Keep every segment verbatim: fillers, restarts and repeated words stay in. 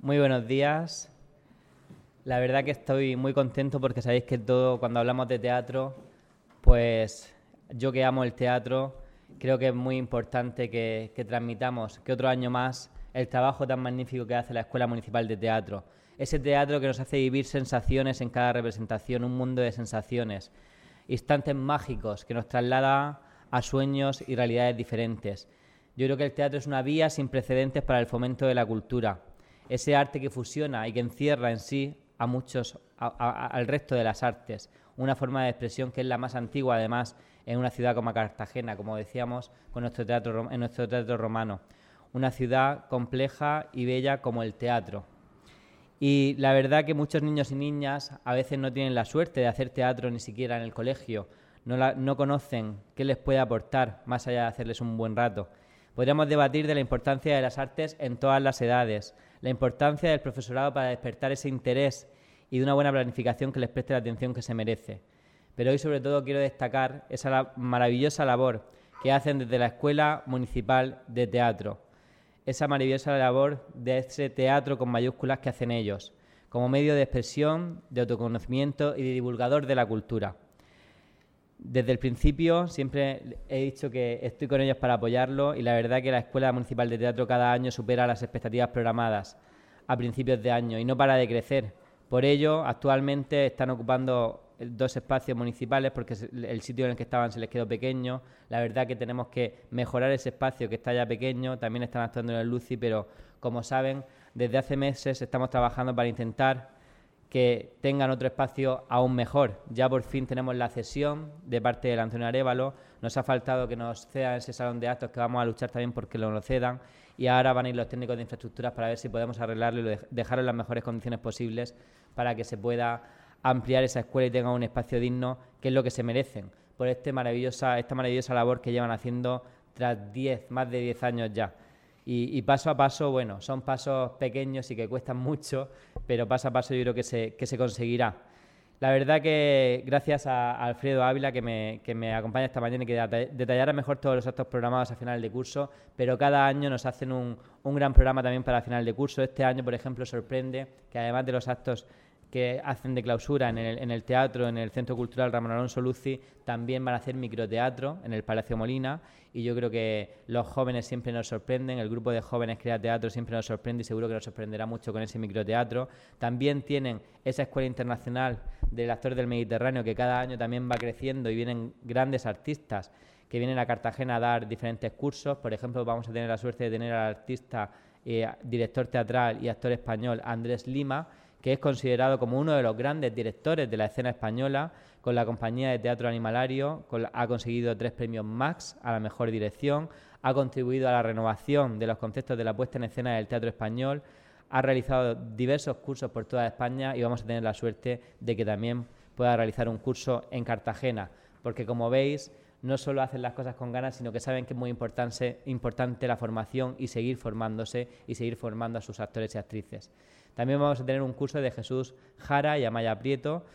Muy buenos días. La verdad que estoy muy contento porque sabéis que todo, cuando hablamos de teatro, pues yo que amo el teatro, creo que es muy importante que, que transmitamos que otro año más el trabajo tan magnífico que hace la Escuela Municipal de Teatro. Ese teatro que nos hace vivir sensaciones en cada representación, un mundo de sensaciones, instantes mágicos que nos traslada a sueños y realidades diferentes. Yo creo que el teatro es una vía sin precedentes para el fomento de la cultura. Ese arte que fusiona y que encierra en sí a muchos, a, a, al resto de las artes. Una forma de expresión que es la más antigua, además, en una ciudad como Cartagena, como decíamos, con nuestro teatro, en nuestro teatro romano. Una ciudad compleja y bella como el teatro. Y la verdad que muchos niños y niñas a veces no tienen la suerte de hacer teatro ni siquiera en el colegio. No, la, no conocen qué les puede aportar, más allá de hacerles un buen rato. Podríamos debatir de la importancia de las artes en todas las edades, la importancia del profesorado para despertar ese interés y de una buena planificación que les preste la atención que se merece. Pero hoy sobre todo quiero destacar esa la maravillosa labor que hacen desde la Escuela Municipal de Teatro, esa maravillosa labor de ese teatro con mayúsculas que hacen ellos, como medio de expresión, de autoconocimiento y de divulgador de la cultura. Desde el principio siempre he dicho que estoy con ellos para apoyarlo y la verdad que la Escuela Municipal de Teatro cada año supera las expectativas programadas a principios de año y no para de crecer. Por ello, actualmente están ocupando dos espacios municipales porque el sitio en el que estaban se les quedó pequeño. La verdad que tenemos que mejorar ese espacio que está ya pequeño. También están actuando en el Luci, pero como saben, desde hace meses estamos trabajando para intentar que tengan otro espacio aún mejor. Ya por fin tenemos la cesión de parte del Antonio Arévalo. Nos ha faltado que nos cedan ese salón de actos, que vamos a luchar también porque lo nos cedan. Y ahora van a ir los técnicos de infraestructuras para ver si podemos arreglarlo y dejarlo en las mejores condiciones posibles para que se pueda ampliar esa escuela y tengan un espacio digno, que es lo que se merecen, por este maravillosa, esta maravillosa labor que llevan haciendo tras diez, más de diez años ya. Y, y paso a paso, bueno, son pasos pequeños y que cuestan mucho, pero paso a paso yo creo que se, que se conseguirá. La verdad que gracias a, a Alfredo Ávila, que me, que me acompaña esta mañana y que detallará mejor todos los actos programados a final de curso, pero cada año nos hacen un, un gran programa también para final de curso. Este año, por ejemplo, sorprende que además de los actos que hacen de clausura en el, en el teatro, en el Centro Cultural Ramón Alonso Luci, también van a hacer microteatro en el Palacio Molina, y yo creo que los jóvenes siempre nos sorprenden, el grupo de jóvenes Crea Teatro siempre nos sorprende y seguro que nos sorprenderá mucho con ese microteatro. También tienen esa escuela internacional del actor del Mediterráneo que cada año también va creciendo y vienen grandes artistas que vienen a Cartagena a dar diferentes cursos. Por ejemplo, vamos a tener la suerte de tener al artista, eh, director teatral y actor español Andrés Lima, que es considerado como uno de los grandes directores de la escena española. Con la compañía de teatro Animalario con la, ha conseguido tres premios Max a la mejor dirección, ha contribuido a la renovación de los conceptos de la puesta en escena del teatro español, ha realizado diversos cursos por toda España y vamos a tener la suerte de que también pueda realizar un curso en Cartagena, porque como veis, no solo hacen las cosas con ganas, sino que saben que es muy importante, importante la formación y seguir formándose y seguir formando a sus actores y actrices. También vamos a tener un curso de Jesús Jara y Amaya Prieto,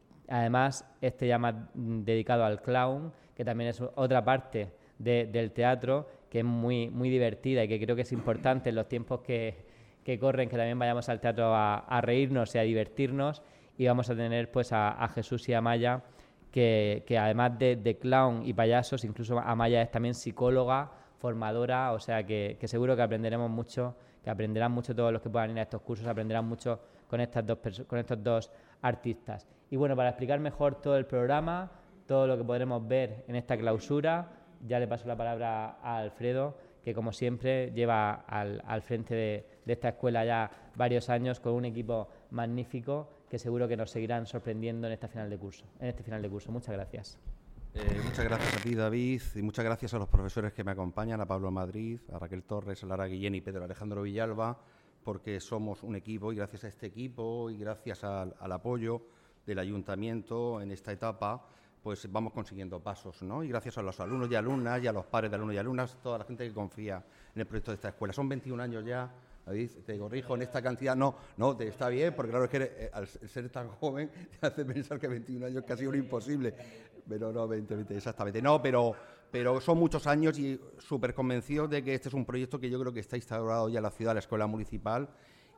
además este ya más dedicado al clown, que también es otra parte de, del teatro que es muy, muy divertida y que creo que es importante en los tiempos que, que corren, que también vayamos al teatro a, a reírnos y a divertirnos. Y vamos a tener pues a, a Jesús y a Amaya, que, que además de, de clown y payasos, incluso Amaya es también psicóloga, formadora, o sea que, que seguro que aprenderemos mucho, que aprenderán mucho todos los que puedan ir a estos cursos, aprenderán mucho con, estas dos con estos dos artistas. Y bueno, para explicar mejor todo el programa, todo lo que podremos ver en esta clausura, ya le paso la palabra a Alfredo, que como siempre lleva al, al frente de, de esta escuela ya varios años con un equipo magnífico que seguro que nos seguirán sorprendiendo en, esta final de curso, en este final de curso. Muchas gracias. Eh, muchas gracias a ti, David, y muchas gracias a los profesores que me acompañan, a Pablo Madrid, a Raquel Torres, a Lara Guillén y Pedro Alejandro Villalba, porque somos un equipo y gracias a este equipo y gracias al, al apoyo del Ayuntamiento en esta etapa, pues vamos consiguiendo pasos, ¿no? Y gracias a los alumnos y alumnas y a los padres de alumnos y alumnas, toda la gente que confía en el proyecto de esta escuela. Son veintiún años ya. David, te corrijo, en esta cantidad, no, no, te está bien, porque claro, es que eh, al ser tan joven te hace pensar que veintiún años es casi un imposible, pero no, veinte, veinte, exactamente, no, pero, pero son muchos años y súper convencidos de que este es un proyecto que yo creo que está instaurado ya en la ciudad, la escuela municipal,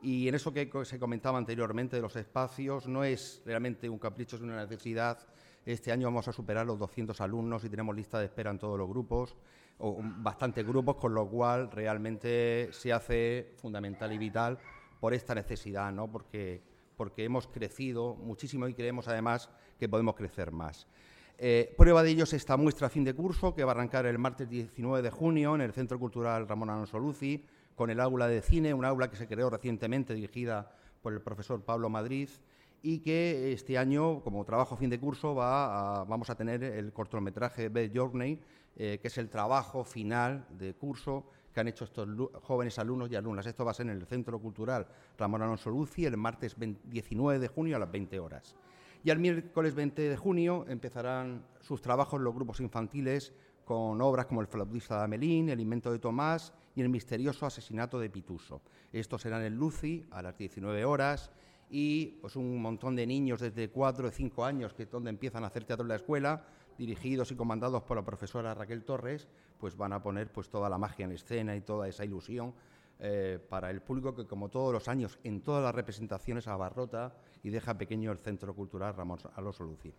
Y en eso que se comentaba anteriormente de los espacios, no es realmente un capricho, es una necesidad. Este año vamos a superar los doscientos alumnos y tenemos lista de espera en todos los grupos, o bastantes grupos, con lo cual realmente se hace fundamental y vital por esta necesidad, ¿no? Porque, porque hemos crecido muchísimo y creemos además que podemos crecer más. Eh, prueba de ello es esta muestra fin de curso que va a arrancar el martes diecinueve de junio en el Centro Cultural Ramón Alonso Luci, con el aula de cine, un aula que se creó recientemente dirigida por el profesor Pablo Madrid y que este año, como trabajo fin de curso, va a, vamos a tener el cortometraje Best Journey, eh, que es el trabajo final de curso que han hecho estos jóvenes alumnos y alumnas. Esto va a ser en el Centro Cultural Ramón Alonso Luci el martes diecinueve de junio a las veinte horas. Y el miércoles veinte de junio empezarán sus trabajos los grupos infantiles con obras como El flautista de Amelín, El invento de Tomás y El misterioso asesinato de Pituso. Estos serán en Luci a las diecinueve horas y pues, un montón de niños desde cuatro o cinco años, que es donde empiezan a hacer teatro en la escuela, dirigidos y comandados por la profesora Raquel Torres, pues van a poner pues, toda la magia en escena y toda esa ilusión eh, para el público que, como todos los años, en todas las representaciones abarrota y deja pequeño el Centro Cultural Ramón Alonso Luci.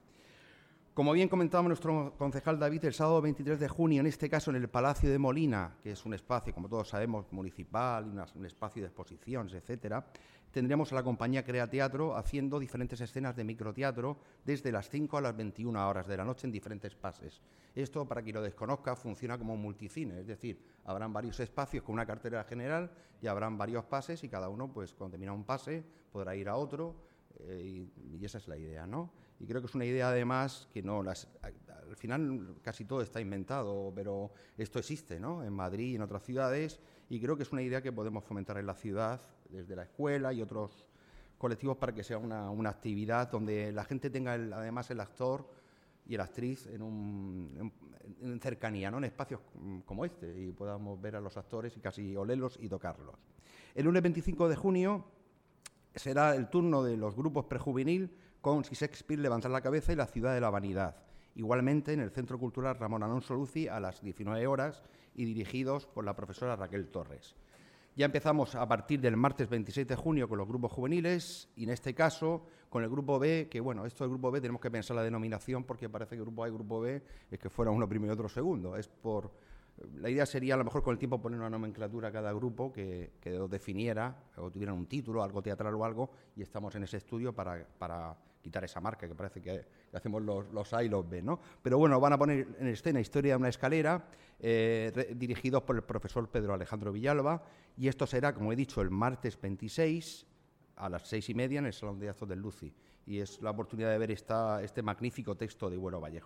Como bien comentaba nuestro concejal David, el sábado veintitrés de junio, en este caso en el Palacio de Molina, que es un espacio, como todos sabemos, municipal, una, un espacio de exposiciones, etcétera, tendremos a la compañía Crea Teatro haciendo diferentes escenas de microteatro desde las cinco a las veintiuna horas de la noche en diferentes pases. Esto, para quien lo desconozca, funciona como un multicine, es decir, habrán varios espacios con una cartelera general y habrán varios pases y cada uno, pues cuando termina un pase, podrá ir a otro eh, y, y esa es la idea, ¿no? Y creo que es una idea, además, que no las, al final casi todo está inventado, pero esto existe, ¿no? En Madrid y en otras ciudades, y creo que es una idea que podemos fomentar en la ciudad, desde la escuela y otros colectivos, para que sea una, una actividad donde la gente tenga, el, además, el actor y la actriz en, un, en, en cercanía, ¿no? En espacios como este, y podamos ver a los actores y casi olerlos y tocarlos. El lunes veinticinco de junio será el turno de los grupos prejuvenil, con Si Shakespeare levantar la cabeza y La ciudad de la vanidad. Igualmente en el Centro Cultural Ramón Alonso Luci a las diecinueve horas y dirigidos por la profesora Raquel Torres. Ya empezamos a partir del martes veintiséis de junio con los grupos juveniles y en este caso con el grupo B, que bueno, esto del grupo B tenemos que pensar la denominación porque parece que grupo A y grupo B es que fuera uno primero y otro segundo. Es por, la idea sería a lo mejor con el tiempo poner una nomenclatura a cada grupo que, que los definiera o tuvieran un título, algo teatral o algo, y estamos en ese estudio para... para quitar esa marca que parece que hacemos los, los A y los B, ¿no? Pero bueno, van a poner en escena Historia de una escalera, eh, re, dirigidos por el profesor Pedro Alejandro Villalba, y esto será, como he dicho, el martes veintiséis a las seis y media en el Salón de Actos del Luci, y es la oportunidad de ver esta, este magnífico texto de Güero Vallejo.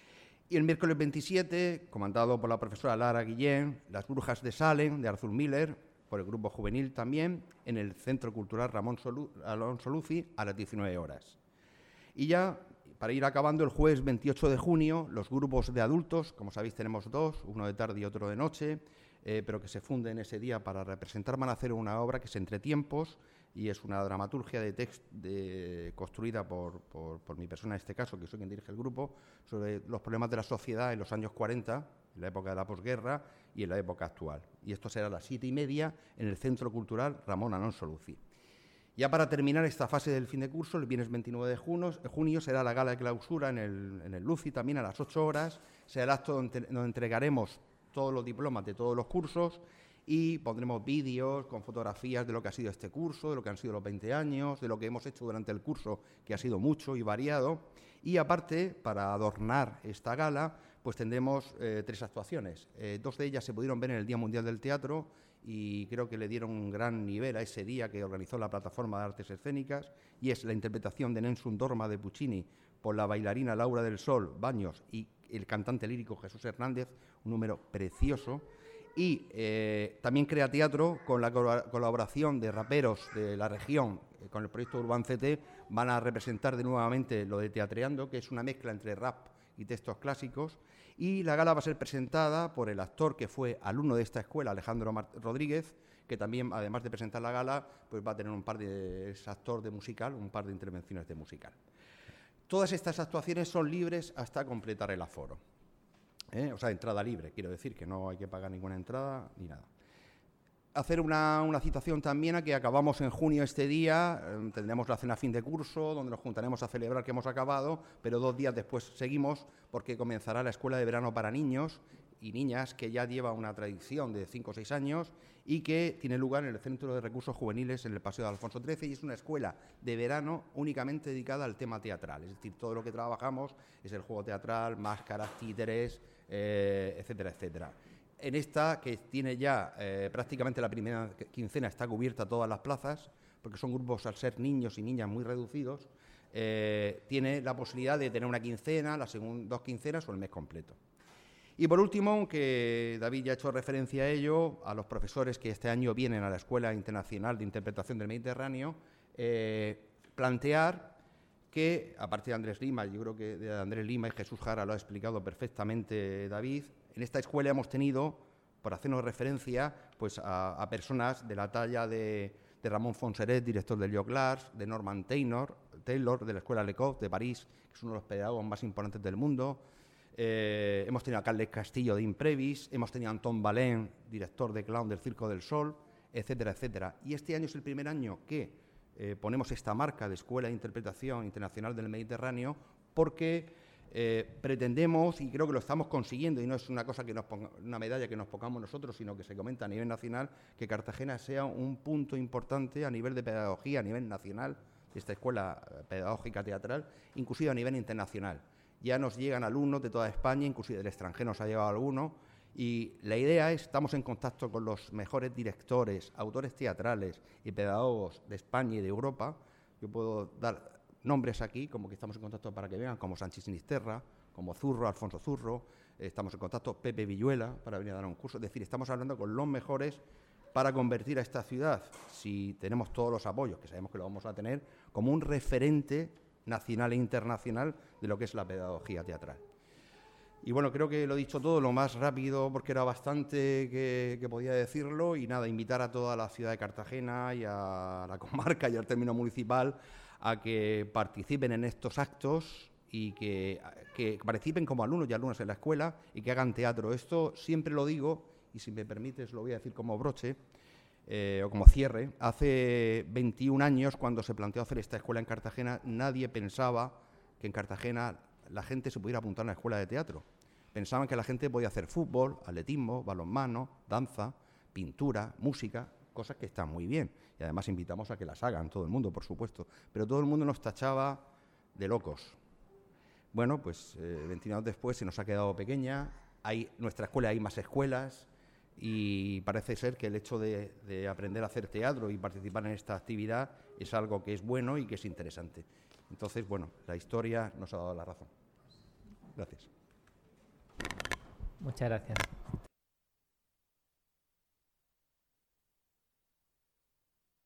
Y el miércoles veintisiete, comandado por la profesora Lara Guillén, Las brujas de Salem, de Arthur Miller, por el grupo juvenil también, en el Centro Cultural Ramón Solu, Alonso Luci a las diecinueve horas. Y ya, para ir acabando, el jueves veintiocho de junio, los grupos de adultos, como sabéis tenemos dos, uno de tarde y otro de noche, eh, pero que se funden ese día para representar, van a hacer una obra que es Entre tiempos, y es una dramaturgia de text, de, construida por, por, por mi persona en este caso, que soy quien dirige el grupo, sobre los problemas de la sociedad en los años cuarenta, en la época de la posguerra y en la época actual. Y esto será a las siete y media en el Centro Cultural Ramón Alonso Luci. Ya para terminar esta fase del fin de curso, el viernes veintinueve de junio, junio será la gala de clausura en el, en el Luci, también a las ocho horas. Será el acto donde, donde entregaremos todos los diplomas de todos los cursos y pondremos vídeos con fotografías de lo que ha sido este curso, de lo que han sido los veinte años, de lo que hemos hecho durante el curso, que ha sido mucho y variado. Y aparte, para adornar esta gala, pues tendremos eh, tres actuaciones. Eh, dos de ellas se pudieron ver en el Día Mundial del Teatro, y creo que le dieron un gran nivel a ese día que organizó la Plataforma de Artes Escénicas, y es la interpretación de Nessun Dorma de Puccini por la bailarina Laura del Sol Baños y el cantante lírico Jesús Hernández, un número precioso, y eh, también Crea Teatro con la colaboración de raperos de la región, eh, con el proyecto Urban C T, van a representar de nuevamente lo de Teatreando, que es una mezcla entre rap y textos clásicos, y la gala va a ser presentada por el actor que fue alumno de esta escuela, Alejandro Rodríguez, que también, además de presentar la gala, pues va a tener un par de, es actor de musical, un par de intervenciones de musical. Todas estas actuaciones son libres hasta completar el aforo. ¿Eh? O sea, entrada libre, quiero decir, que no hay que pagar ninguna entrada ni nada. hacer una, una citación también a que acabamos en junio este día, eh, tendremos la cena fin de curso, donde nos juntaremos a celebrar que hemos acabado, pero dos días después seguimos porque comenzará la escuela de verano para niños y niñas, que ya lleva una tradición de cinco o seis años y que tiene lugar en el Centro de Recursos Juveniles en el Paseo de Alfonso trece, y es una escuela de verano únicamente dedicada al tema teatral, es decir, todo lo que trabajamos es el juego teatral, máscaras, títeres, eh, etcétera, etcétera. En esta, que tiene ya eh, prácticamente la primera quincena, está cubierta todas las plazas, porque son grupos, al ser niños y niñas muy reducidos, eh, tiene la posibilidad de tener una quincena, las dos quincenas o el mes completo. Y por último, aunque David ya ha hecho referencia a ello, a los profesores que este año vienen a la Escuela Internacional de Interpretación del Mediterráneo, eh, plantear que, aparte de Andrés Lima, yo creo que de Andrés Lima y Jesús Jara lo ha explicado perfectamente David, en esta escuela hemos tenido, por hacernos referencia, pues a, a personas de la talla de, de Ramón Fonseret, director del Lloc Lars, de Norman Taylor, Taylor de la Escuela Lecoq de París, que es uno de los pedagogos más importantes del mundo. Eh, hemos tenido a Carles Castillo de Imprevis, hemos tenido a Antón Valén, director de Clown del Circo del Sol, etcétera, etcétera. Y este año es el primer año que eh, ponemos esta marca de Escuela de Interpretación Internacional del Mediterráneo, porque eh, pretendemos, y creo que lo estamos consiguiendo, y no es una cosa que nos ponga, una medalla que nos pongamos nosotros, sino que se comenta a nivel nacional, que Cartagena sea un punto importante a nivel de pedagogía, a nivel nacional, de esta escuela pedagógica teatral, inclusive a nivel internacional. Ya nos llegan alumnos de toda España, inclusive del extranjero nos ha llegado alguno, y la idea es, estamos en contacto con los mejores directores, autores teatrales y pedagogos de España y de Europa. Yo puedo dar nombres aquí, como que estamos en contacto para que vean, como Sánchez Sinisterra, como Zurro, Alfonso Zurro, eh, estamos en contacto Pepe Villuela para venir a dar un curso. Es decir, estamos hablando con los mejores para convertir a esta ciudad, si tenemos todos los apoyos, que sabemos que lo vamos a tener, como un referente nacional e internacional de lo que es la pedagogía teatral. Y bueno, creo que lo he dicho todo lo más rápido porque era bastante que, que podía decirlo, y nada, invitar a toda la ciudad de Cartagena y a la comarca y al término municipal a que participen en estos actos y que, que participen como alumnos y alumnas en la escuela y que hagan teatro. Esto siempre lo digo, y si me permites lo voy a decir como broche, Eh, o como cierre. Hace veintiún años, cuando se planteó hacer esta escuela en Cartagena, nadie pensaba que en Cartagena la gente se pudiera apuntar a una escuela de teatro. Pensaban que la gente podía hacer fútbol, atletismo, balonmano, danza, pintura, música, cosas que están muy bien. Y además invitamos a que las hagan, todo el mundo, por supuesto. Pero todo el mundo nos tachaba de locos. Bueno, pues eh, veintiún años después se nos ha quedado pequeña. Hay, nuestra escuela hay más escuelas, y parece ser que el hecho de, de aprender a hacer teatro y participar en esta actividad es algo que es bueno y que es interesante. Entonces, bueno, la historia nos ha dado la razón. Gracias. Muchas gracias.